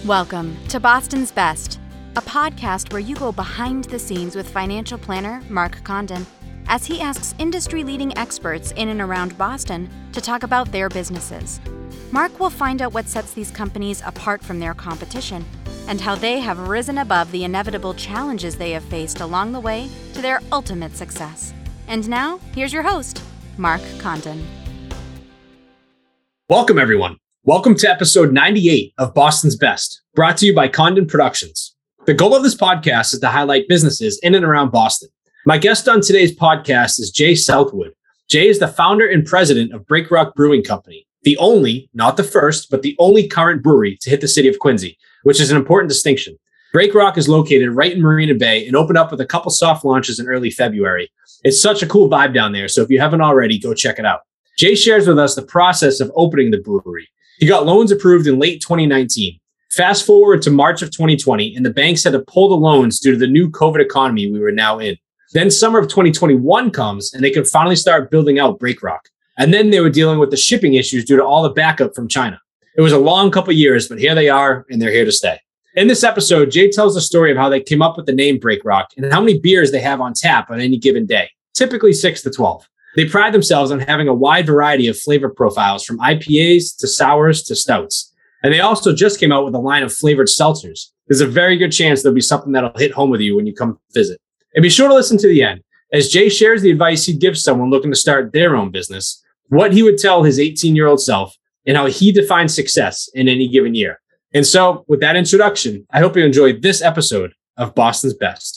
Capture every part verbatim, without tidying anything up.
Welcome to Boston's Best, a podcast where you go behind the scenes with financial planner Mark Condon as he asks industry-leading experts in and around Boston to talk about their businesses. Mark will find out what sets these companies apart from their competition and how they have risen above the inevitable challenges they have faced along the way to their ultimate success. And now, here's your host, Mark Condon. Welcome, everyone. Welcome to episode ninety-eight of Boston's Best, brought to you by Condon Productions. The goal of this podcast is to highlight businesses in and around Boston. My guest on today's podcast is Jay Southwood. Jay is the founder and president of Break Rock Brewing Company, the only, not the first, but the only current brewery to hit the city of Quincy, which is an important distinction. Break Rock is located right in Marina Bay and opened up with a couple soft launches in early February. It's such a cool vibe down there, so if you haven't already, go check it out. Jay shares with us the process of opening the brewery. He got loans approved in late twenty nineteen. Fast forward to March of twenty twenty, and the banks had to pull the loans due to the new COVID economy we were now in. Then summer of twenty twenty-one comes, and they could finally start building out Break Rock. And then they were dealing with the shipping issues due to all the backup from China. It was a long couple years, but here they are, and they're here to stay. In this episode, Jay tells the story of how they came up with the name Break Rock and how many beers they have on tap on any given day, typically six to twelve. They pride themselves on having a wide variety of flavor profiles, from I P As to sours to stouts. And they also just came out with a line of flavored seltzers. There's a very good chance there'll be something that'll hit home with you when you come visit. And be sure to listen to the end, as Jay shares the advice he'd give someone looking to start their own business, what he would tell his eighteen-year-old self, and how he defines success in any given year. And so, with that introduction, I hope you enjoyed this episode of Boston's Best.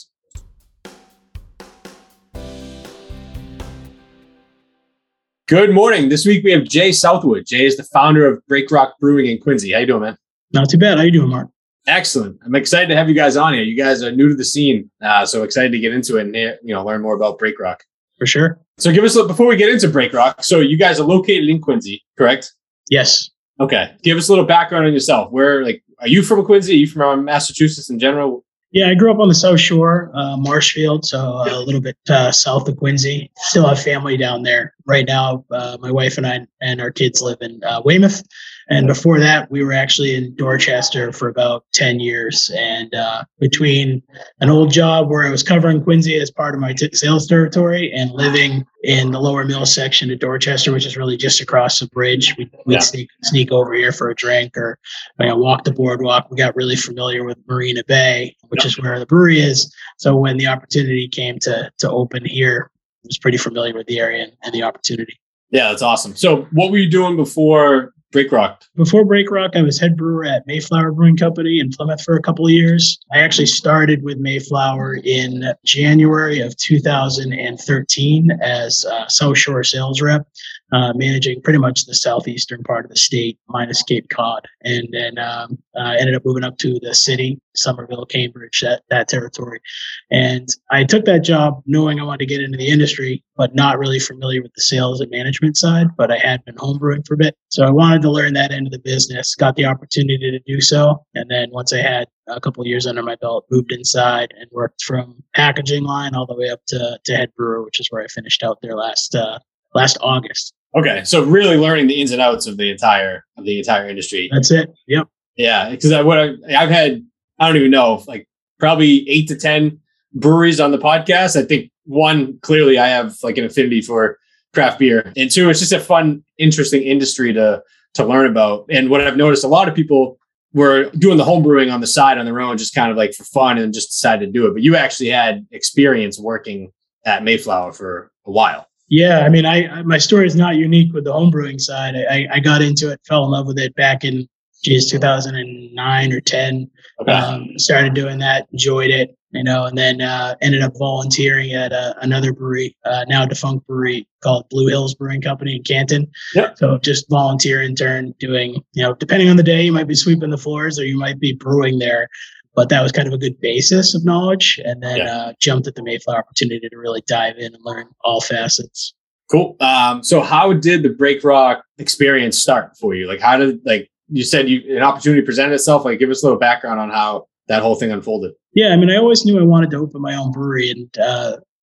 Good morning. This week we have Jay Southwood. Jay is the founder of Break Rock Brewing in Quincy. How you doing, man? Not too bad. How you doing, Mark? Excellent. I'm excited to have you guys on here. You guys are new to the scene, uh, so excited to get into it and you know learn more about Break Rock. For sure. So give us a before we get into Break Rock. So you guys are located in Quincy, correct? Yes. Okay. Give us a little background on yourself. Where, like, are you from Quincy? Are you from Massachusetts in general? Yeah, I grew up on the South Shore, uh, Marshfield, so a little bit uh, south of Quincy. Still have family down there. Right now, uh, my wife and I and our kids live in uh, Weymouth. And before that, we were actually in Dorchester for about ten years. And uh, between an old job where I was covering Quincy as part of my t- sales territory and living in the lower mill section of Dorchester, which is really just across the bridge, we, we'd yeah. sneak, sneak over here for a drink or you know, walk the boardwalk. We got really familiar with Marina Bay, which yeah. is where the brewery is. So when the opportunity came to to open here, I was pretty familiar with the area and, and the opportunity. Yeah, that's awesome. So what were you doing before Break Rock? Before Break Rock, I was head brewer at Mayflower Brewing Company in Plymouth for a couple of years. I actually started with Mayflower in January of two thousand thirteen as a South Shore sales rep, uh, managing pretty much the southeastern part of the state, minus Cape Cod. And then um, I uh, ended up moving up to the city, Somerville, Cambridge, that, that territory. And I took that job knowing I wanted to get into the industry, but not really familiar with the sales and management side, but I had been homebrewing for a bit. So I wanted to learn that end of the business, got the opportunity to do so. And then once I had a couple of years under my belt, moved inside and worked from packaging line all the way up to, to head brewer, which is where I finished out there last uh, last August. Okay. So really learning the ins and outs of the entire of the entire industry. That's it. Yep. Yeah. Because I, what I, I've had, I don't even know, like probably eight to ten breweries on the podcast. I think one, clearly I have like an affinity for craft beer. And two, it's just a fun, interesting industry to to learn about. And what I've noticed, a lot of people were doing the home brewing on the side on their own, just kind of like for fun and just decided to do it. But you actually had experience working at Mayflower for a while. Yeah. I mean, I, my story is not unique with the home brewing side. I, I got into it, fell in love with it back in, geez, two thousand nine or ten. Okay. Um, started doing that, enjoyed it, you know, and then uh, ended up volunteering at uh, another brewery, uh, now defunct brewery called Blue Hills Brewing Company in Canton. Yep. So just volunteer intern doing, you know, depending on the day, you might be sweeping the floors or you might be brewing there. But that was kind of a good basis of knowledge. And then yeah. uh, jumped at the Mayflower opportunity to really dive in and learn all facets. Cool. Um, so how did the Break Rock experience start for you? Like, how did, like, you said you an opportunity presented itself. Like, give us a little background on how that whole thing unfolded. Yeah, I mean, I always knew I wanted to open my own brewery, and uh,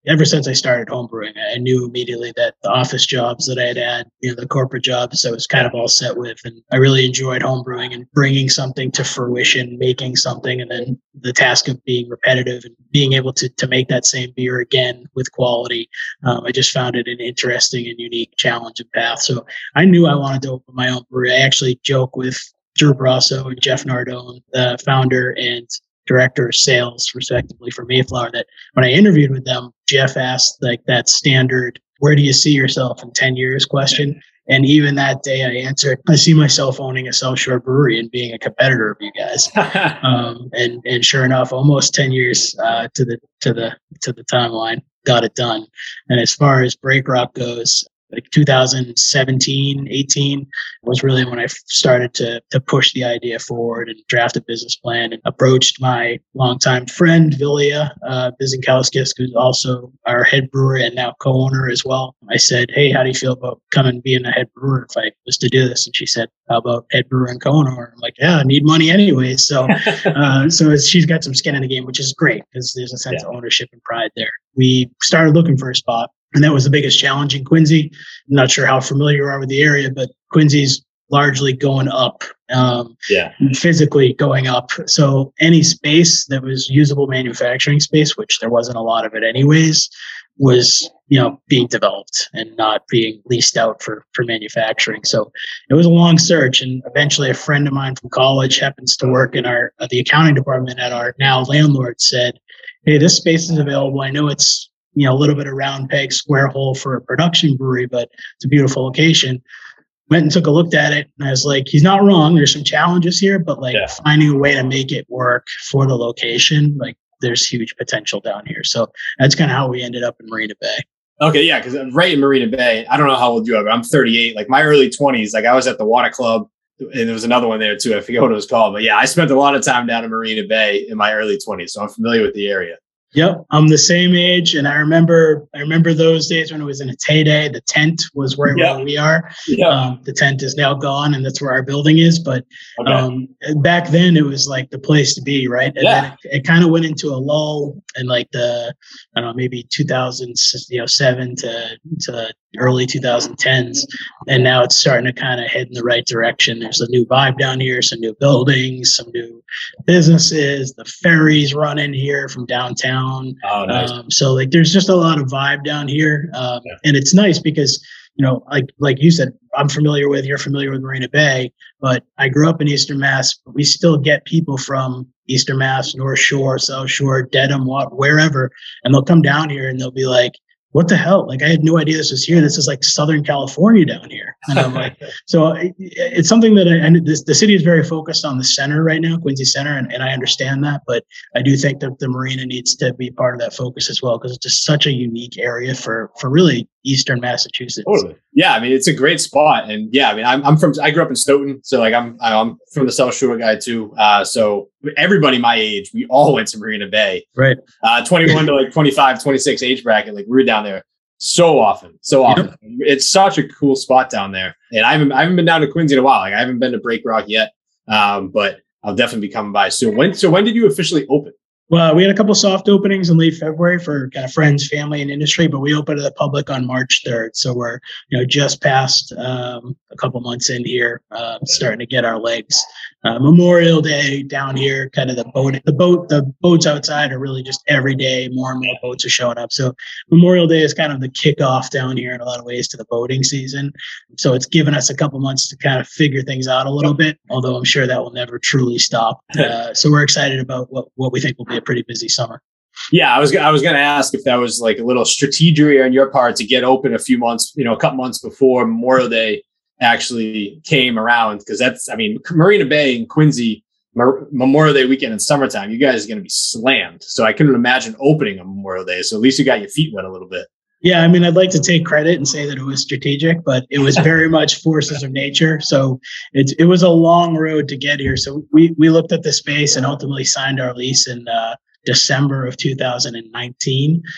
ever since I started homebrewing, I knew immediately that the office jobs that I had had, you know, the corporate jobs, I was kind of all set with. And I really enjoyed homebrewing and bringing something to fruition, making something, and then the task of being repetitive and being able to, to make that same beer again with quality. Um, I just found it an interesting and unique challenge and path. So I knew I wanted to open my own brewery. I actually joke with Drew Brasso and Jeff Nardone, the founder and director of sales, respectively, for Mayflower, that when I interviewed with them, Jeff asked like that standard, where do you see yourself in ten years question? And even that day I answered, I see myself owning a South Shore brewery and being a competitor of you guys. um, and, and sure enough, almost ten years uh, to the, to the, to the timeline, got it done. And as far as Break Rock goes, like two thousand seventeen, eighteen was really when I started to to push the idea forward and draft a business plan, and approached my longtime friend, Vilja uh, Bizinkowskis, who's also our head brewer and now co-owner as well. I said, hey, how do you feel about coming and being a head brewer if I was to do this? And she said, how about head brewer and co-owner? I'm like, yeah, I need money anyway. So, uh, so she's got some skin in the game, which is great because there's a sense yeah. of ownership and pride there. We started looking for a spot. And that was the biggest challenge in Quincy. I'm not sure how familiar you are with the area, but Quincy's largely going up, um, yeah, physically going up. So any space that was usable manufacturing space, which there wasn't a lot of it anyways, was, you know, being developed and not being leased out for, for manufacturing. So it was a long search. And eventually a friend of mine from college happens to work in our, uh, the accounting department at our now landlord, said, hey, this space is available. I know it's, you know, a little bit of round peg, square hole for a production brewery, but it's a beautiful location. Went and took a look at it, and I was like, he's not wrong. There's some challenges here, but like yeah. finding a way to make it work for the location, like there's huge potential down here. So that's kind of how we ended up in Marina Bay. Okay, yeah, because right in Marina Bay, I don't know how old you are, but I'm thirty-eight. Like my early twenties, like I was at the Water Club, and there was another one there too. I forget what it was called, but yeah, I spent a lot of time down in Marina Bay in my early twenties, so I'm familiar with the area. Yep, I'm the same age, and I remember I remember those days when it was in its heyday. The tent was right yep. where we are. Yep. Um, the tent is now gone, and that's where our building is. But okay. um, back then, it was like the place to be, right? And yeah. then it, it kind of went into a lull in like the I don't know, maybe two thousand seven to to early twenty tens, and now it's starting to kind of head in the right direction. There's a new vibe down here, some new buildings, some new businesses. The ferries run in here from downtown. Oh, nice. Um, so like, there's just a lot of vibe down here, um, yeah. and it's nice because, you know, like like you said, I'm familiar with, you're familiar with Marina Bay, but I grew up in Eastern Mass. But we still get people from Eastern Mass, North Shore, South Shore, Dedham, wherever, and they'll come down here and they'll be like, what the hell? Like, I had no idea this was here. This is like Southern California down here. And I'm like, so it, it's something that I, and this, the city is very focused on the center right now, Quincy Center. And, and I understand that, but I do think that the marina needs to be part of that focus as well, because it's just such a unique area for, for really Eastern Massachusetts. Totally. Yeah. I mean, it's a great spot. And yeah, I mean, I'm, I'm from, I grew up in Stoughton. So like, I'm, I'm from the South Shore guy too. Uh, so everybody my age, we all went to Marina Bay, right? Uh, twenty-one to like twenty-five, twenty-six age bracket. Like we were down there so often, so often. Yep. It's such a cool spot down there. And I haven't, I haven't been down to Quincy in a while. Like I haven't been to Break Rock yet. Um, but I'll definitely be coming by soon. When, so when did you officially open? Well, we had a couple soft openings in late February for kind of friends, family, and industry, but we opened to the public on March third. So we're, you know, just past um, a couple months in here, uh, starting to get our legs. Uh, Memorial Day down here, kind of the boat, the boat, the boats outside are really just every day. More and more boats are showing up. So Memorial Day is kind of the kickoff down here in a lot of ways to the boating season. So it's given us a couple months to kind of figure things out a little bit, although I'm sure that will never truly stop. Uh, so we're excited about what, what we think will be a pretty busy summer. Yeah, I was I was going to ask if that was like a little strategery on your part to get open a few months, you know, a couple months before Memorial Day actually came around, because that's, I mean, Marina Bay and Quincy, Mer- Memorial Day weekend in summertime, you guys are going to be slammed. So I couldn't imagine opening on Memorial Day. So at least you got your feet wet a little bit. Yeah, I mean, I'd like to take credit and say that it was strategic, but it was very much forces of nature. So it, it was a long road to get here. So we we looked at the space and ultimately signed our lease in uh, December of two thousand nineteen.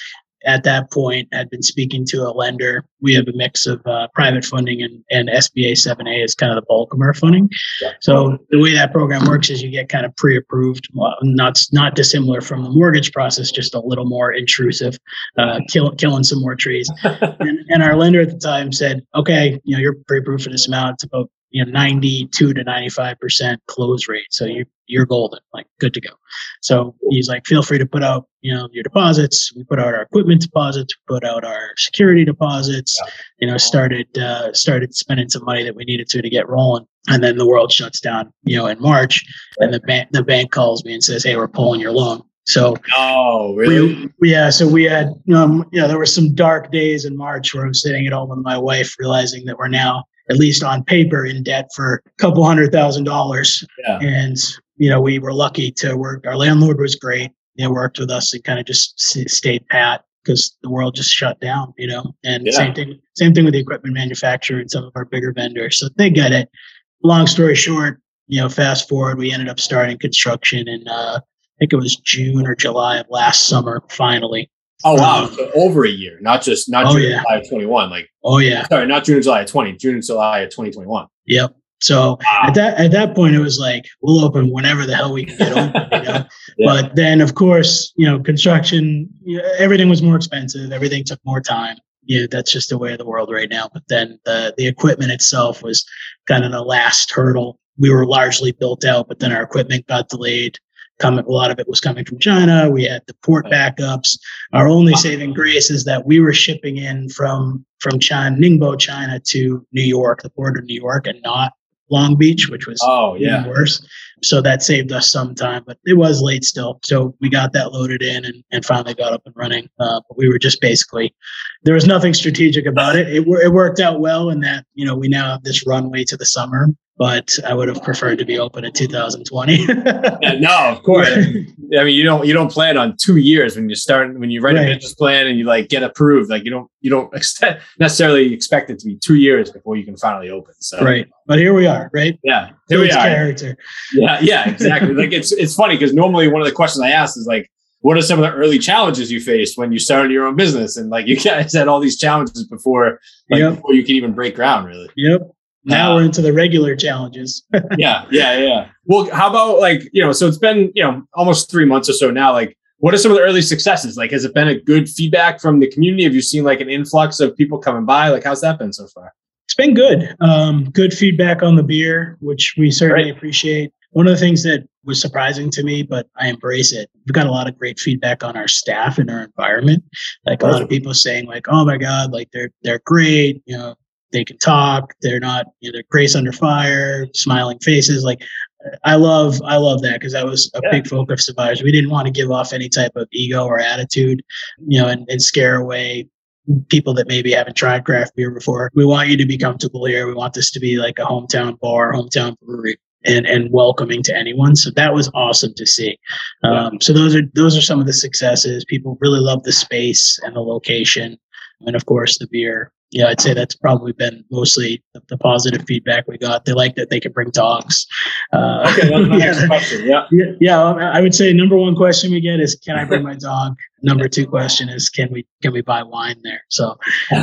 at that point had been speaking to a lender. We have a mix of uh, private funding and, and S B A seven A is kind of the bulk of our funding. Yeah. So the way that program works is you get kind of pre-approved, well, not not dissimilar from the mortgage process, just a little more intrusive, uh, kill, killing some more trees. and, and our lender at the time said, okay, you know, you're pre-approved for this amount. It's about you know ninety-two to ninety-five percent close rate. So you you're golden, like good to go. So he's like, feel free to put out, you know, your deposits. We put out our equipment deposits, we put out our security deposits, yeah. you know, started, uh, started spending some money that we needed to, to get rolling. And then the world shuts down, you know, in March, and the bank, the bank calls me and says, hey, we're pulling your loan. So, oh, really? We, yeah. So we had, um, you know, there were some dark days in March where I was sitting at home with my wife, realizing that we're now, at least on paper, in debt for a couple hundred thousand dollars. Yeah. And, you know, we were lucky to work. Our landlord was great. They worked with us and kind of just stayed pat because the world just shut down, you know, and yeah. same thing, same thing with the equipment manufacturer and some of our bigger vendors. So they get it. Long story short, you know, fast forward, we ended up starting construction in, uh, I think it was June or July of last summer, finally. Oh, wow. Um, so over a year, not just, not oh, June yeah. July of twenty-one. Like, oh, yeah. Sorry, not June and July of twenty, June and July of twenty twenty-one. Yep. So wow. at that at that point, it was like, we'll open whenever the hell we can get open, you know. yeah. But then, of course, you know, construction, you know, everything was more expensive. Everything took more time. Yeah, that's just the way of the world right now. But then the the equipment itself was kind of the last hurdle. We were largely built out, but then our equipment got delayed. Coming, a lot of it was coming from China. We had the port backups. Our only saving grace is that we were shipping in from from China, Ningbo, China, to New York, the port of New York, and not Long Beach, which was oh yeah even worse. So that saved us some time, but it was late still. So we got that loaded in and, and finally got up and running. Uh, but we were just basically, there was nothing strategic about it. It, it worked out well in that, you know, we now have this runway to the summer, but I would have preferred to be open in two thousand twenty. yeah, no, of course. I mean, you don't, you don't plan on two years when you start, when you write right. a business plan and you like get approved, like you don't, you don't expect, necessarily expect it to be two years before you can finally open. So, right. But here we are, right? Yeah. Here we are. Character. Yeah. Yeah, exactly. Like it's, it's funny because normally one of the questions I ask is like, what are some of the early challenges you faced when you started your own business? And like, you guys had all these challenges before, like yep. before you can even break ground, really. Yep. Now uh, we're into the regular challenges. yeah, yeah, yeah. Well, how about like, you know, so it's been, you know, almost three months or so now. Like, what are some of the early successes? Like, has it been a good feedback from the community? Have you seen like an influx of people coming by? Like, how's that been so far? It's been good. Um, good feedback on the beer, which we certainly right. appreciate. One of the things that was surprising to me, but I embrace it. We've got a lot of great feedback on our staff and our environment. Like a lot of people saying like, oh my God, like they're, they're great. You know, they can talk. They're not, you know, they're grace under fire, smiling faces. Like I love, I love that because that was a yeah. big focus of ours. We didn't want to give off any type of ego or attitude, you know, and, and scare away people that maybe haven't tried craft beer before. We want you to be comfortable here. We want this to be like a hometown bar, hometown brewery, and and welcoming to anyone. So that was awesome to see. Um, yeah. So those are those are some of the successes. People really love the space and the location, and of course the beer. Yeah, I'd say that's probably been mostly the, the positive feedback we got. They like that they can bring dogs. Uh, okay, that's my next question. Yeah. yeah, yeah. I would say number one question we get is, "Can I bring my dog?" Number two question is, "Can we can we buy wine there?" So,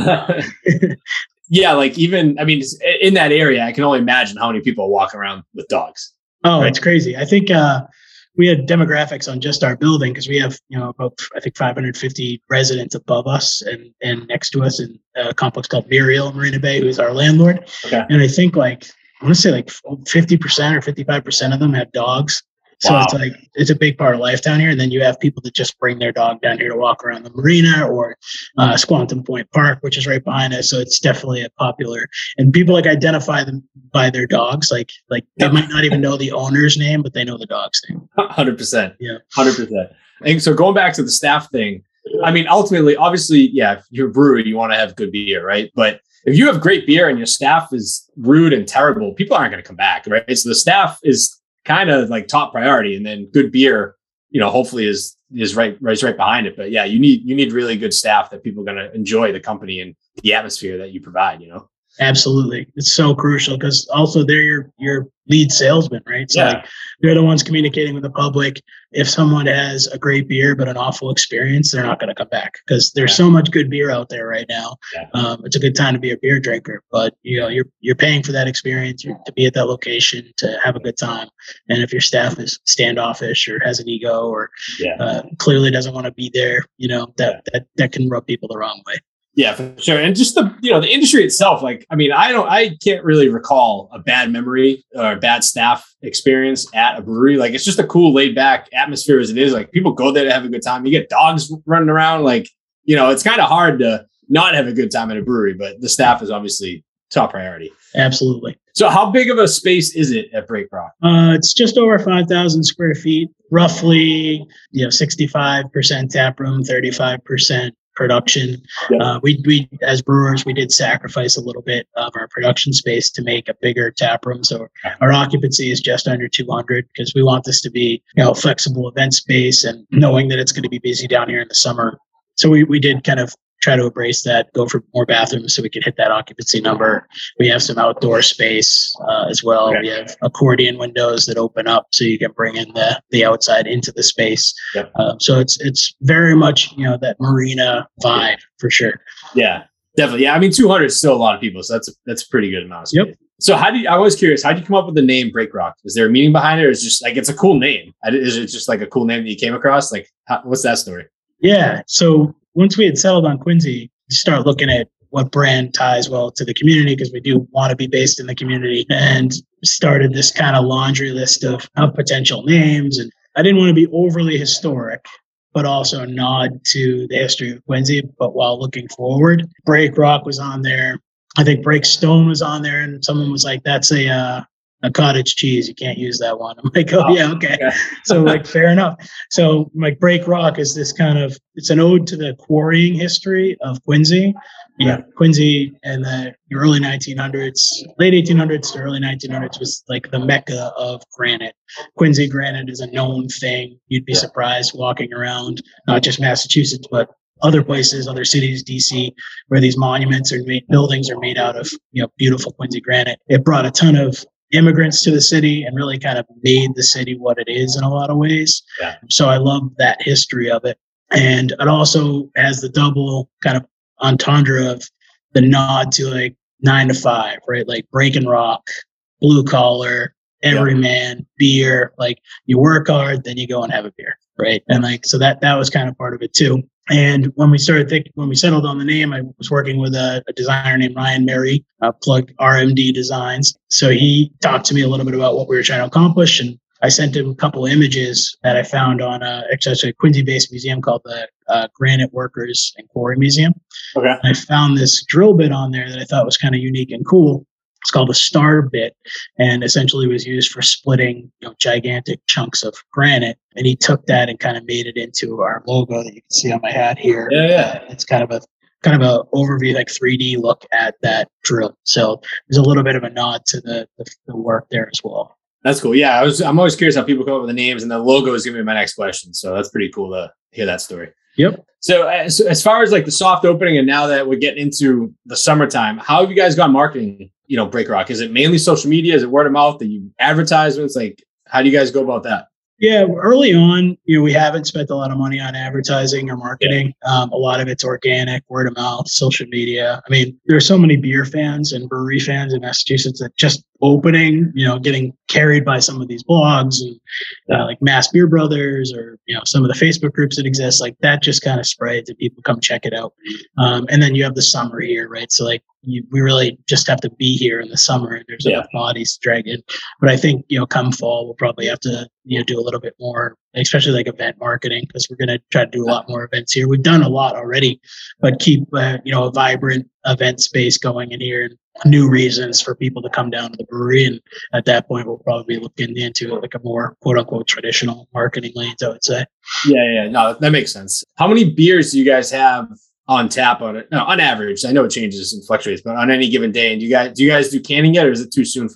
yeah, like even I mean, in that area, I can only imagine how many people are walking around with dogs. Oh, right? It's crazy. I think. Uh, We had demographics on just our building because we have, you know, about, I think, five hundred fifty residents above us and, and next to us in a complex called Muriel in Marina Bay, who is our landlord. Okay. And I think like, I want to say like fifty percent or fifty-five percent of them have dogs. So wow. It's like, it's a big part of life down here. And then you have people that just bring their dog down here to walk around the marina or uh, Squantum Point Park, which is right behind us. So it's definitely a popular, and people like identify them by their dogs. Like, like they might not even know the owner's name, but they know the dog's name. one hundred percent. Yeah. one hundred percent. And so going back to the staff thing, I mean, ultimately, obviously, yeah, if you're a brewery, you want to have good beer, right? But if you have great beer and your staff is rude and terrible, people aren't going to come back, right? So the staff is kind of like top priority, and then good beer, you know, hopefully is is right right right behind it. But yeah, you need you need really good staff that people are going to enjoy the company and the atmosphere that you provide, you know. Absolutely. It's so crucial because also they're your, your lead salesman, right? So Yeah. like they're the ones communicating with the public. If someone has a great beer, but an awful experience, they're not going to come back because there's Yeah. so much good beer out there right now. Yeah. Um, it's a good time to be a beer drinker, but you know, you're, you're paying for that experience you're, to be at that location, to have a good time. And if your staff is standoffish or has an ego or Yeah. uh, clearly doesn't want to be there, you know, that, that, that can rub people the wrong way. Yeah, for sure. And just the, you know, the industry itself, like, I mean, I don't, I can't really recall a bad memory or a bad staff experience at a brewery. Like, it's just a cool laid back atmosphere as it is. Like, people go there to have a good time. You get dogs running around. Like, you know, it's kind of hard to not have a good time at a brewery, but the staff is obviously top priority. Absolutely. So how big of a space is it at Break Rock? Uh, it's just over five thousand square feet, roughly, you know, sixty-five percent tap room, thirty-five percent production. Yeah. Uh, we, we, as brewers, we did sacrifice a little bit of our production space to make a bigger tap room. So our occupancy is just under two hundred because we want this to be, you know, a flexible event space and knowing that it's going to be busy down here in the summer. So we, we did kind of try to embrace that, go for more bathrooms so we could hit that occupancy number. We have some outdoor space uh, as well. Okay. We have accordion windows that open up so you can bring in the the outside into the space. Yep. Um, so it's it's very much, you know, that marina vibe for sure. Yeah, definitely. Yeah, I mean, two hundred is still a lot of people, so that's a, that's a pretty good amount of space. Yep. So how do you, I was curious, how did you come up with the name Break Rock? Is there a meaning behind it, or is it just like, it's a cool name? Is it just like a cool name that you came across? Like, how, what's that story? Yeah. So once we had settled on Quincy, we start looking at what brand ties well to the community because we do want to be based in the community, and started this kind of laundry list of, of potential names. And I didn't want to be overly historic, but also nod to the history of Quincy. But while looking forward, Break Rock was on there. I think Break Stone was on there, and someone was like, that's a uh, a cottage cheese. You can't use that one. I'm like, oh, Oh, yeah, okay. okay. So like, fair enough. So like Break Rock is this kind of, it's an ode to the quarrying history of Quincy. You know, Quincy in the early nineteen hundreds, late eighteen hundreds to early nineteen hundreds was like the mecca of granite. Quincy granite is a known thing. You'd be Yeah. surprised walking around, not just Massachusetts, but other places, other cities, D C, where these monuments are made, buildings are made out of, you know, beautiful Quincy granite. It brought a ton of immigrants to the city and really kind of made the city what it is in a lot of ways. Yeah. So I love that history of it. And it also has the double kind of entendre of the nod to like nine to five, right? Like breaking rock, blue collar, everyman, beer. Like you work hard, then you go and have a beer, right? And like, so that, that was kind of part of it too. And when we started thinking, when we settled on the name, I was working with a, a designer named Ryan Mary, uh, plug R M D Designs. So he talked to me a little bit about what we were trying to accomplish. And I sent him a couple of images that I found on a, actually a Quincy-based museum called the uh, Granite Workers and Quarry Museum. Okay. And I found this drill bit on there that I thought was kind of unique and cool. It's called a star bit, and essentially was used for splitting, you know, gigantic chunks of granite. And he took that and kind of made it into our logo that you can see on my hat here. Yeah, yeah. Uh, it's kind of a kind of a overview, like three D look at that drill. So there's a little bit of a nod to the the, the work there as well. That's cool. Yeah, I was. I'm always curious how people come up with the names, and the logo is going to be my next question. So that's pretty cool to hear that story. Yep. So as, as far as like the soft opening, and now that we're getting into the summertime, how have you guys gone marketing? You know, Break Rock. Is it mainly social media? Is it word of mouth? Are you advertisements? Like, how do you guys go about that? Yeah, early on, you know, we haven't spent a lot of money on advertising or marketing. Um, a lot of it's organic, word of mouth, social media. I mean, there are so many beer fans and brewery fans in Massachusetts that just opening, you know, getting carried by some of these blogs and uh, like Mass Beer Brothers or, you know, some of the Facebook groups that exist, like that just kind of spreads and people come check it out. Um, and then you have the summer here, right? So like you, we really just have to be here in the summer and there's Yeah. enough bodies to drag in. But I think, you know, come fall, we'll probably have to, you know, do a little bit more, especially like event marketing, because we're going to try to do a lot more events here. We've done a lot already, but keep, uh, you know, a vibrant event space going in here and new reasons for people to come down to the brewery. And at that point, we'll probably be looking into like a more quote unquote traditional marketing lanes, I would say. Yeah, yeah, no, that makes sense. How many beers do you guys have on tap on it? No, on average, I know it changes and fluctuates, but on any given day, and do you guys do you guys do canning yet, or is it too soon for that?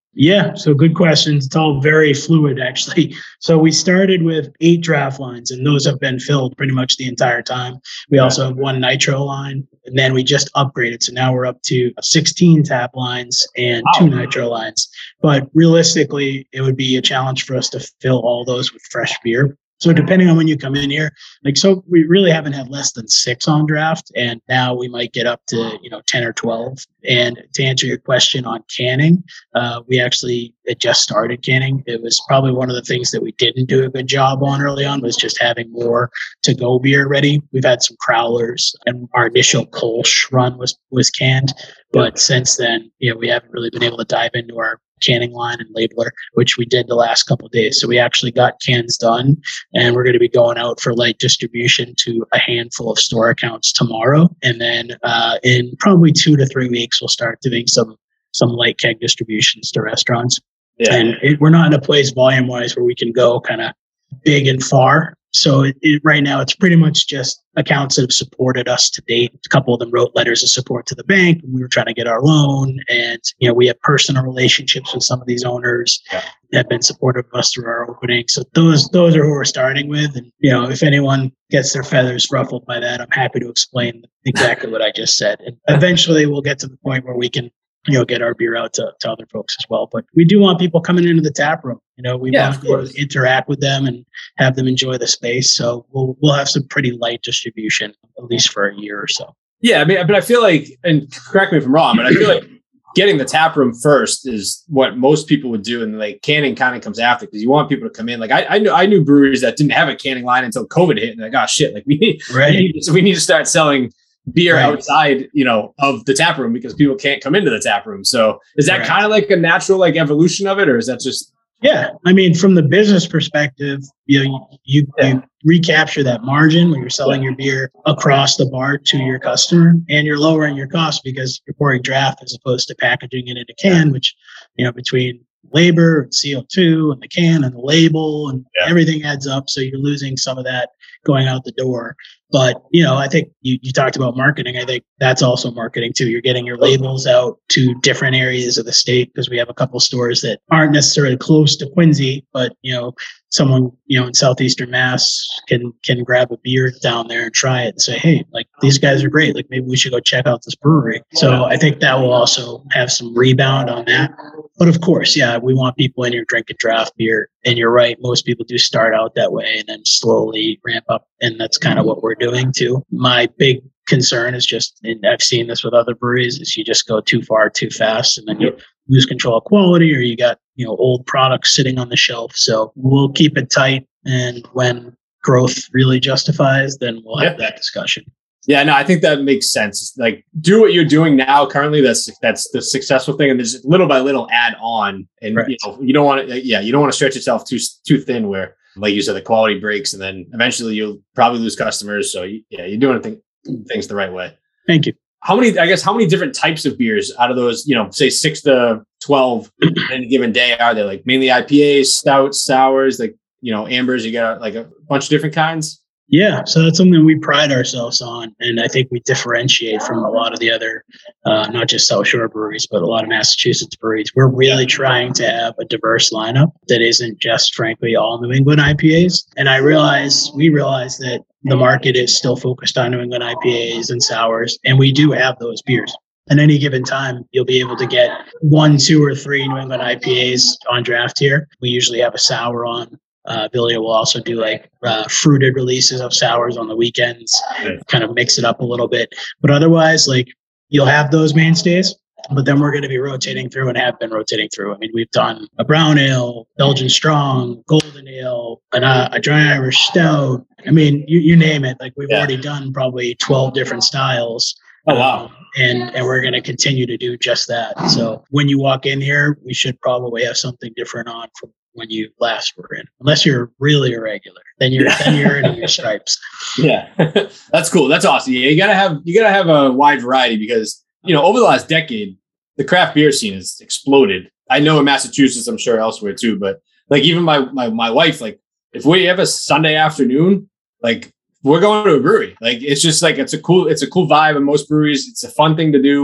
Yeah, so good questions. It's all very fluid, actually. So we started with eight draft lines, and those have been filled pretty much the entire time. We Yeah. also have one nitro line, and then we just upgraded. So now we're up to sixteen tap lines and Wow. two nitro lines. But realistically, it would be a challenge for us to fill all those with fresh beer. So depending on when you come in here, like, so we really haven't had less than six on draft, and now we might get up to, you know, ten or twelve. And to answer your question on canning, uh, we actually had just started canning. It was probably one of the things that we didn't do a good job on early on, was just having more to-go beer ready. We've had some crowlers, and our initial Kolsch run was, was canned. But since then, you know, we haven't really been able to dive into our canning line and labeler, which we did the last couple of days. So we actually got cans done, and we're going to be going out for light distribution to a handful of store accounts tomorrow. And then uh, in probably two to three weeks, we'll start doing some some light keg distributions to restaurants. Yeah. And it, we're not in a place volume wise where we can go kind of big and far. So it, it, right now, it's pretty much just accounts that have supported us to date. A couple of them wrote letters of support to the bank. We were trying to get our loan, and you know, we have personal relationships with some of these owners yeah. that have been supportive of us through our opening. So those those are who we're starting with. And you know, if anyone gets their feathers ruffled by that, I'm happy to explain exactly what I just said. And eventually, we'll get to the point where we can, you know, get our beer out to, to other folks as well. But we do want people coming into the tap room. You know, we yeah, want to interact with them and have them enjoy the space. So we'll we'll have some pretty light distribution, at least for a year or so. Yeah, I mean, but I feel like, and correct me if I'm wrong, but I feel like getting the tap room first is what most people would do, and like canning kind of comes after, because you want people to come in. Like I, I knew I knew breweries that didn't have a canning line until COVID hit, and like, oh shit, like we need, right. we need so we need to start selling beer right. outside, you know, of the tap room, because people can't come into the tap room. So is that right. kind of like a natural like evolution of it, or is that just? Yeah, I mean, from the business perspective, you know, you, yeah. you recapture that margin when you're selling yeah. your beer across the bar to your customer, and you're lowering your cost because you're pouring draft as opposed to packaging it in a can, yeah. which, you know, between labor and C O two and the can and the label and yeah. everything adds up. So you're losing some of that going out the door. But, you know, I think you, you talked about marketing. I think that's also marketing too. You're getting your labels out to different areas of the state, because we have a couple stores that aren't necessarily close to Quincy, but, you know, someone, you know, in Southeastern Mass can can grab a beer down there and try it and say, hey, like, these guys are great. Like, maybe we should go check out this brewery. So I think that will also have some rebound on that. But of course, yeah, we want people in here drinking draft beer. And you're right, most people do start out that way and then slowly ramp up. And that's kind of what we're doing too. My big concern is just, and I've seen this with other breweries, is you just go too far too fast, and then you lose control of quality, or you got, you know, old products sitting on the shelf. So we'll keep it tight, and when growth really justifies, then we'll have yeah. that discussion. Yeah, no, I think that makes sense. Like, do what you're doing now currently. That's that's the successful thing, and there's little by little add on, and right. you know, you don't want to, yeah, you don't want to stretch yourself too too thin, where, like you said, the quality breaks, and then eventually you'll probably lose customers. So yeah, you're doing th- things the right way. Thank you. How many, I guess, how many different types of beers out of those, you know, say six to twelve in a given day are there? Like mainly I P As, stouts, sours, like, you know, ambers, you got like a bunch of different kinds? Yeah, so that's something we pride ourselves on, and I think we differentiate from a lot of the other, uh, not just South Shore breweries, but a lot of Massachusetts breweries. We're really trying to have a diverse lineup that isn't just, frankly, all New England I P As. And I realize, we realize that the market is still focused on New England I P As and sours, and we do have those beers. At any given time, you'll be able to get one, two, or three New England I P As on draft here. We usually have a sour on. Uh, Billy will also do like uh, fruited releases of sours on the weekends, okay. kind of mix it up a little bit. But otherwise, like, you'll have those mainstays, but then we're going to be rotating through and have been rotating through. I mean, we've done a brown ale, Belgian strong, golden ale, and a, a dry Irish stout. I mean, you, you name it. Like, we've yeah. already done probably twelve different styles. Oh, wow. Um, and, and we're going to continue to do just that. So when you walk in here, we should probably have something different on from when you last were in, unless you're really irregular, then you're, then you're earning your stripes. Yeah. That's cool. That's awesome. Yeah, you gotta have, you gotta have a wide variety, because, you know, over the last decade, the craft beer scene has exploded. I know in Massachusetts, I'm sure elsewhere too, but like, even my, my, my wife, like, if we have a Sunday afternoon, like, we're going to a brewery. Like, it's just like, it's a cool, it's a cool vibe in most breweries. It's a fun thing to do.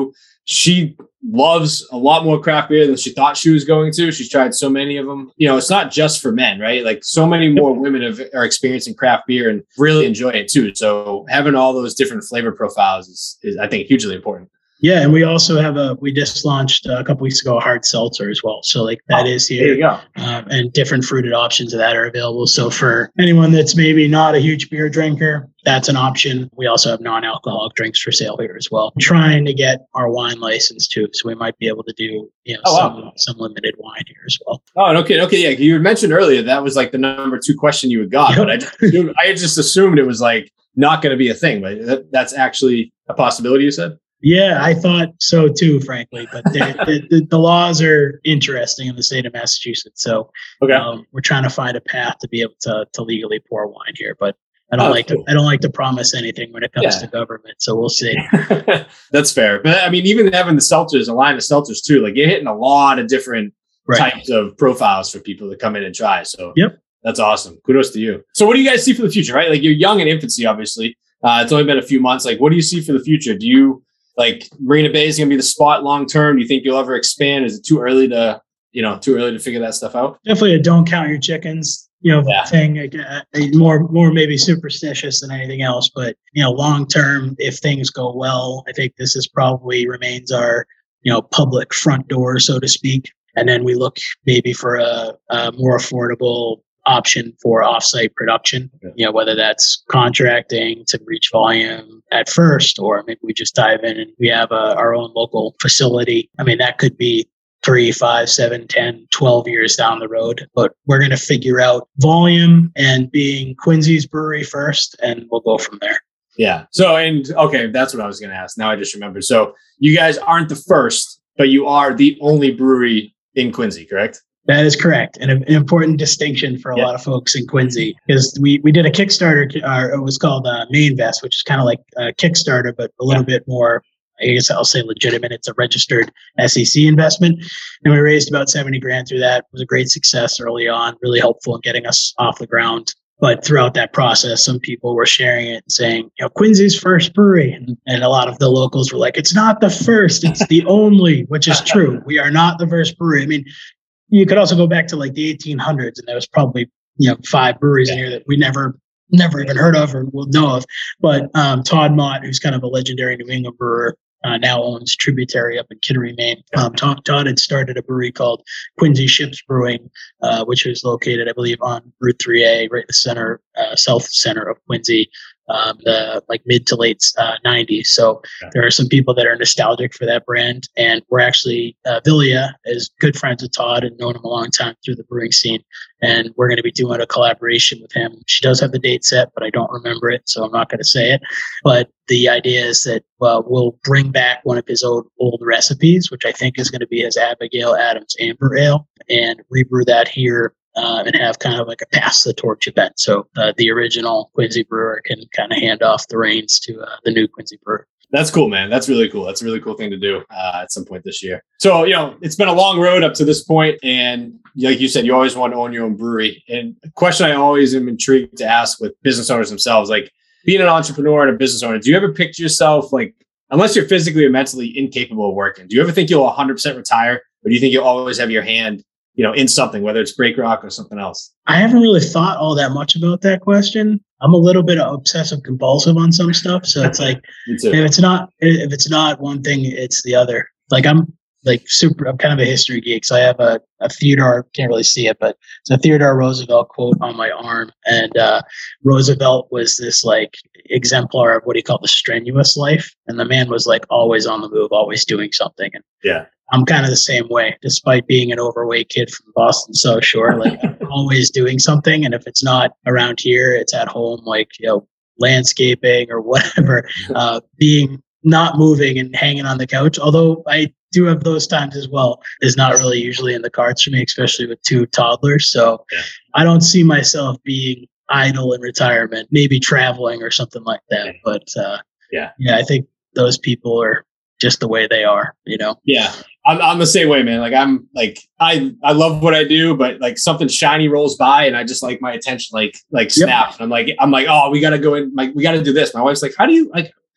she loves a lot more craft beer than she thought she was going to. She's tried so many of them. You know, it's not just for men, right? Like so many more women have, are experiencing craft beer and really enjoy it too. So having all those different flavor profiles is, is I think, hugely important. Yeah, and we also have a, we just launched uh, a couple weeks ago, a hard seltzer as well. So like that oh, is here. There you go. Uh, and different fruited options of that are available. So for anyone that's maybe not a huge beer drinker, that's an option. We also have non-alcoholic drinks for sale here as well. I'm trying to get our wine license too. So we might be able to do, you know, oh, some, wow. some limited wine here as well. Oh, okay. Okay. Yeah. You had mentioned earlier that was like the number two question you had got, yep. but I just, assumed, I just assumed it was like not going to be a thing, but that, that's actually a possibility, you said? Yeah, I thought so too, frankly. But the, the, the laws are interesting in the state of Massachusetts, so okay. um, we're trying to find a path to be able to to legally pour wine here. But I don't oh, like cool. to I don't like to promise anything when it comes yeah. to government. So we'll see. That's fair. But I mean, even having the seltzers, a line of seltzers too, like you're hitting a lot of different right. types of profiles for people to come in and try. So yep, that's awesome. Kudos to you. So what do you guys see for the future? Right, like you're young in infancy, obviously. Uh, it's only been a few months. Like, what do you see for the future? Do you Like Marina Bay is going to be the spot long term? Do you think you'll ever expand? Is it too early to, you know, too early to figure that stuff out? Definitely a don't count your chickens, you know, yeah. thing. Uh, more, more maybe superstitious than anything else. But, you know, long term, if things go well, I think this is probably remains our, you know, public front door, so to speak. And then we look maybe for a, a more affordable option for offsite production, okay. you know, whether that's contracting to reach volume at first, or maybe we just dive in and we have a, our own local facility. I mean, that could be three, five, seven, ten, twelve years down the road, but we're going to figure out volume and being Quincy's brewery first, and we'll go from there. Yeah. So, and okay, that's what I was going to ask. Now I just remembered. So you guys aren't the first, but you are the only brewery in Quincy, correct? That is correct. And an important distinction for a yeah. lot of folks in Quincy, because we, we did a Kickstarter, uh, it was called uh, Mainvest, which is kind of like a Kickstarter, but a little yeah. bit more, I guess I'll say legitimate. It's a registered S E C investment. And we raised about seventy grand through that. It was a great success early on, really helpful in getting us off the ground. But throughout that process, some people were sharing it and saying, you know, Quincy's first brewery. And, and a lot of the locals were like, it's not the first, it's the only, which is true. We are not the first brewery. I mean, you could also go back to like the eighteen hundreds, and there was probably, you know, five breweries in here that we never, never even heard of or will know of. But um, Todd Mott, who's kind of a legendary New England brewer, uh, now owns Tributary up in Kittery, Maine. Um, Todd, Todd had started a brewery called Quincy Ships Brewing, uh, which was located, I believe, on Route three A, right in the center, uh, south center of Quincy. Um, the like mid to late uh, nineties. So yeah. there are some people that are nostalgic for that brand, and we're actually uh, Villia is good friends with Todd and known him a long time through the brewing scene, and we're going to be doing a collaboration with him. She does have the date set, but I don't remember it, so I'm not going to say it. But the idea is that uh, we'll bring back one of his old old recipes, which I think is going to be his Abigail Adams Amber Ale, and rebrew that here. Uh, and have kind of like a pass the torch event. So uh, the original Quincy brewer can kind of hand off the reins to uh, the new Quincy brewer. That's cool, man. That's really cool. That's a really cool thing to do uh, at some point this year. So, you know, it's been a long road up to this point. And like you said, you always want to own your own brewery. And a question I always am intrigued to ask with business owners themselves, like being an entrepreneur and a business owner, do you ever picture yourself like, unless you're physically or mentally incapable of working, do you ever think you'll one hundred percent retire? Or do you think you'll always have your hand, you know, in something, whether it's Break Rock or something else? I haven't really thought all that much about that question. I'm a little bit obsessive compulsive on some stuff. So it's like, if it's not, if it's not one thing, it's the other. Like I'm like super, I'm kind of a history geek. So I have a, a Theodore, can't really see it, but it's a Theodore Roosevelt quote on my arm. And uh, Roosevelt was this like exemplar of what he called the strenuous life. And the man was like always on the move, always doing something. And yeah. I'm kind of the same way, despite being an overweight kid from Boston South Shore, like I'm always doing something. And if it's not around here, it's at home, like, you know, landscaping or whatever, uh, being not moving and hanging on the couch. Although I do have those times as well, is not really usually in the cards for me, especially with two toddlers. So yeah. I don't see myself being idle in retirement, maybe traveling or something like that. But uh, yeah, yeah, I think those people are just the way they are, you know? Yeah. I'm, I'm the same way, man. Like I'm like, I, I love what I do, but like something shiny rolls by and I just like my attention, like, like snaps. Yep. And I'm like, I'm like, oh, we got to go in. Like, we got to do this. My wife's like, how do you like,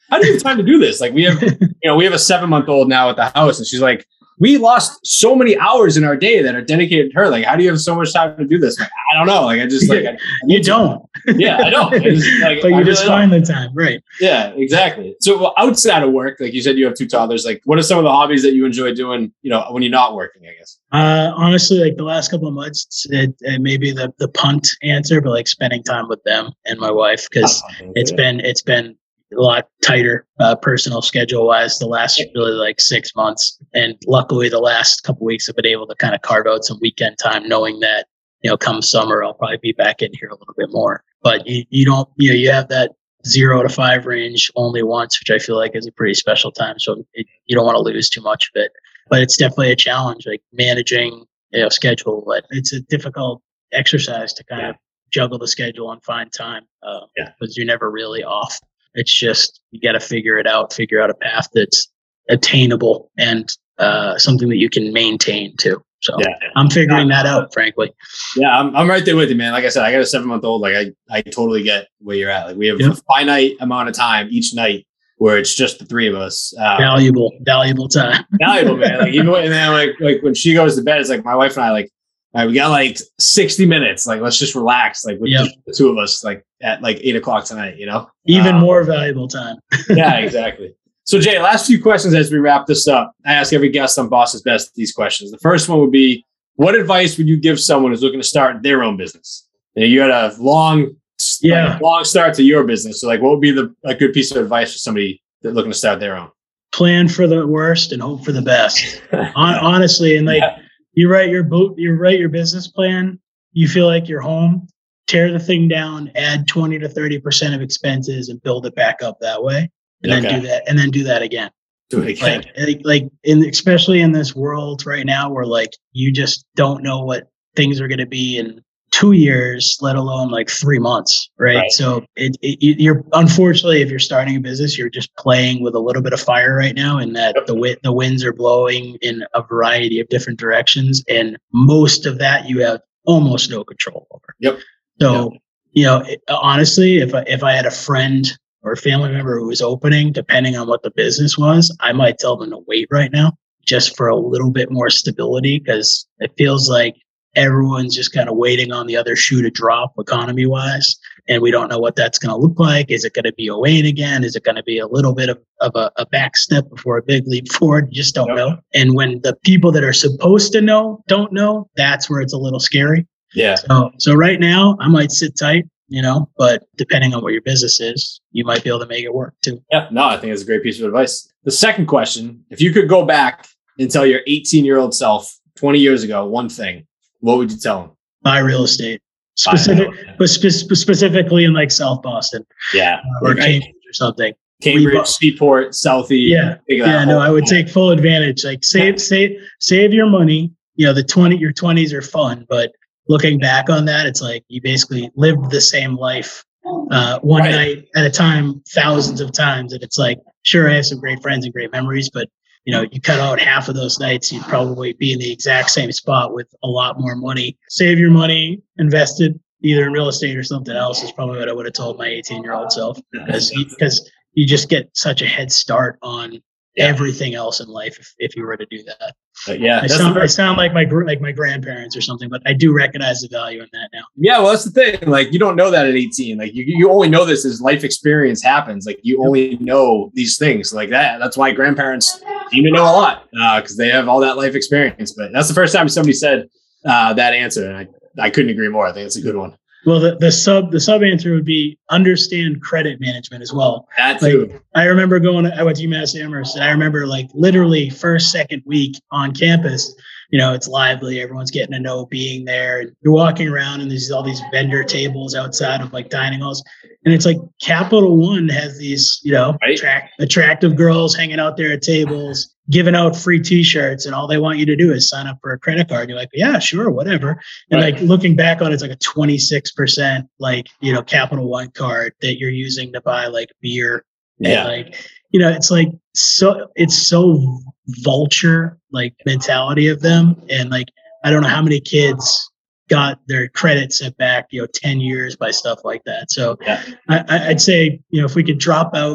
how do you have time to do this? Like we have, you know, we have a seven month old now at the house, and she's like, we lost so many hours in our day that are dedicated to her. Like, how do you have so much time to do this? Like, I don't know. Like, I just like, I, I you don't. Yeah, I don't. I just, like, but you I just really find don't. the time. Right. Yeah, exactly. So well, outside of work, like you said, you have two toddlers. Like, what are some of the hobbies that you enjoy doing, you know, when you're not working, I guess? Uh, honestly, like the last couple of months, it, it may be the, the punt answer, but like spending time with them and my wife, because Oh, it's yeah. been, it's been a lot tighter, uh, personal schedule wise the last really like six months. And luckily the last couple of weeks I've been able to kind of carve out some weekend time, knowing that, you know, come summer, I'll probably be back in here a little bit more, but you, you don't, you know, you have that zero to five range only once, which I feel like is a pretty special time. So it, you don't want to lose too much of it, but it's definitely a challenge, like managing, you know, schedule, but it's a difficult exercise to kind Yeah. of juggle the schedule and find time. Uh, Yeah. because you're never really off. It's just, you got to figure it out, figure out a path that's attainable and uh, something that you can maintain too. So Yeah. I'm figuring that out, frankly. Yeah, I'm I'm right there with you, man. Like I said, I got a seven month old. Like I, I totally get where you're at. Like we have Yep. a finite amount of time each night where it's just the three of us. Uh, Valuable, valuable time. valuable, man. Like even when, and then like like when she goes to bed, it's like my wife and I like, all right, we got like sixty minutes. Like let's just relax. Like with Yep. just the two of us, like at like eight o'clock tonight. You know, Even Um, more valuable time. yeah, exactly. So Jay, last few questions as we wrap this up. I ask every guest on Boss's Best these questions. The first one would be, what advice would you give someone who's looking to start their own business? You know, you had a long, Yeah. like, long start to your business. So like, what would be the a good piece of advice for somebody that's looking to start their own? Plan for the worst and hope for the best. Hon- honestly, and like Yeah. you write your boot, you write your business plan. You feel like you're home. Tear the thing down. Add twenty to thirty percent of expenses and build it back up that way. And Okay. then do that. And then do that again. Do it again. Like, like, like in especially in this world right now, where like you just don't know what things are going to be in two years, let alone like three months, right? Right. So it, it you- you're unfortunately, if you're starting a business, you're just playing with a little bit of fire right now, and that Yep. the wi- the winds are blowing in a variety of different directions, and most of that you have almost no control over. Yep. So you know, it, honestly, if I if I had a friend or a family member who was opening, depending on what the business was, I might tell them to wait right now just for a little bit more stability, because it feels like everyone's just kind of waiting on the other shoe to drop economy wise. And we don't know what that's going to look like. Is it going to be oh eight again? Is it going to be a little bit of, of a, a back step before a big leap forward? You just don't Yep. know. And when the people that are supposed to know don't know, that's where it's a little scary. Yeah. So, so right now I might sit tight, you know, but depending on what your business is, you might be able to make it work too. Yeah. No, I think it's a great piece of advice. The second question, if you could go back and tell your eighteen year old self twenty years ago, one thing, what would you tell him? Buy real estate, Buy specific, real estate. but spe- specifically in like South Boston Yeah. uh, or Right. Cambridge or something. Cambridge, We bu- Seaport, Southie. Yeah. think of that Yeah, no, whole- I would take full advantage. Like save, save, save your money. You know, the twenty, your twenties are fun, but looking back on that, it's like you basically lived the same life uh, one Right. night at a time, thousands of times. And it's like, sure, I have some great friends and great memories, but you know, you cut out half of those nights, you'd probably be in the exact same spot with a lot more money. Save your money, invested either in real estate or something else is probably what I would have told my eighteen year old self, because you, because you just get such a head start on Yeah. everything else in life if, if you were to do that. But yeah. I That's sound, the I first- sound like my gr- like my grandparents or something, but I do recognize the value in that now. Yeah, well, that's the thing. Like, you don't know that at eighteen. Like, you, you only know this as life experience happens. Like, you only know these things like that. That's why grandparents seem to know a lot because they have all that life experience. But that's the first time somebody said uh, that answer, and I, I couldn't agree more. I think it's a good one. Well, the, the sub the sub answer would be understand credit management as well. That Like, too. I remember going, I went to UMass Amherst, and I remember like literally first, second week on campus, you know, it's lively. Everyone's getting to know being there. And you're walking around and there's all these vendor tables outside of like dining halls. And it's like Capital One has these, you know, Right. attract, attractive girls hanging out there at tables, giving out free t-shirts. And all they want you to do is sign up for a credit card. You're like, yeah, sure, whatever. And Right. like looking back on it, it's like a twenty-six percent like, you know, Capital One card that you're using to buy like beer. And Yeah. like, you know, it's like, so it's so vulture like mentality of them. And like, I don't know how many kids got their credit set back, you know, ten years by stuff like that. So Yeah. I, I- I'd say, you know, if we could drop out,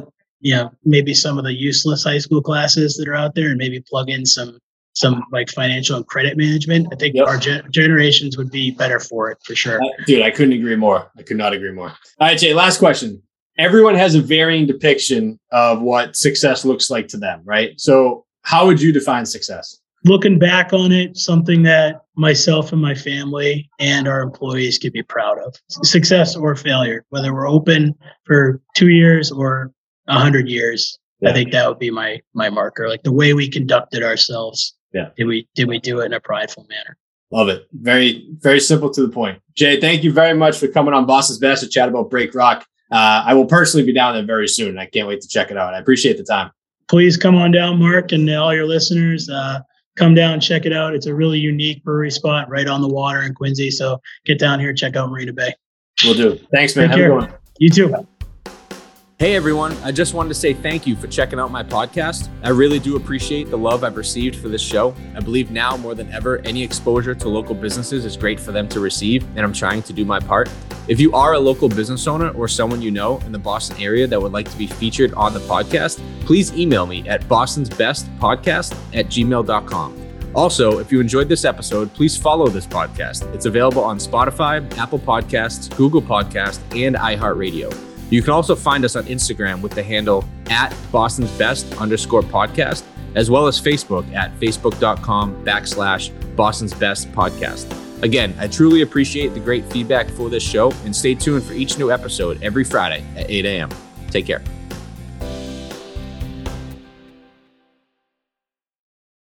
you know, maybe some of the useless high school classes that are out there and maybe plug in some some like financial and credit management. I think yep. our ge- generations would be better for it for sure. Uh, dude, I couldn't agree more. I could not agree more. All right, Jay, last question. Everyone has a varying depiction of what success looks like to them, right? So how would you define success? Looking back on it, something that myself and my family and our employees could be proud of. Success or failure, whether we're open for two years or a hundred years. Yeah. I think that would be my my marker. Like the way we conducted ourselves. Yeah. Did we did we do it in a prideful manner? Love it. Very, very simple to the point. Jay, thank you very much for coming on Boston's Best to chat about Break Rock. Uh, I will personally be down there very soon. I can't wait to check it out. I appreciate the time. Please come on down, Mark, and all your listeners. Uh, come down, check it out. It's a really unique brewery spot right on the water in Quincy. So get down here, check out Marina Bay. Will do. Thanks, man. Take Have care. a good one. You too. Hey everyone, I just wanted to say thank you for checking out my podcast. I really do appreciate the love I've received for this show. I believe now more than ever, any exposure to local businesses is great for them to receive, and I'm trying to do my part. If you are a local business owner or someone you know in the Boston area that would like to be featured on the podcast, please email me at bostons best podcast at gmail dot com. Also, if you enjoyed this episode, please follow this podcast. It's available on Spotify, Apple Podcasts, Google Podcasts, and iHeartRadio. You can also find us on Instagram with the handle at Boston's Best underscore podcast, as well as Facebook at facebook.com backslash Boston's Best podcast. Again, I truly appreciate the great feedback for this show, and stay tuned for each new episode every Friday at eight a.m. Take care.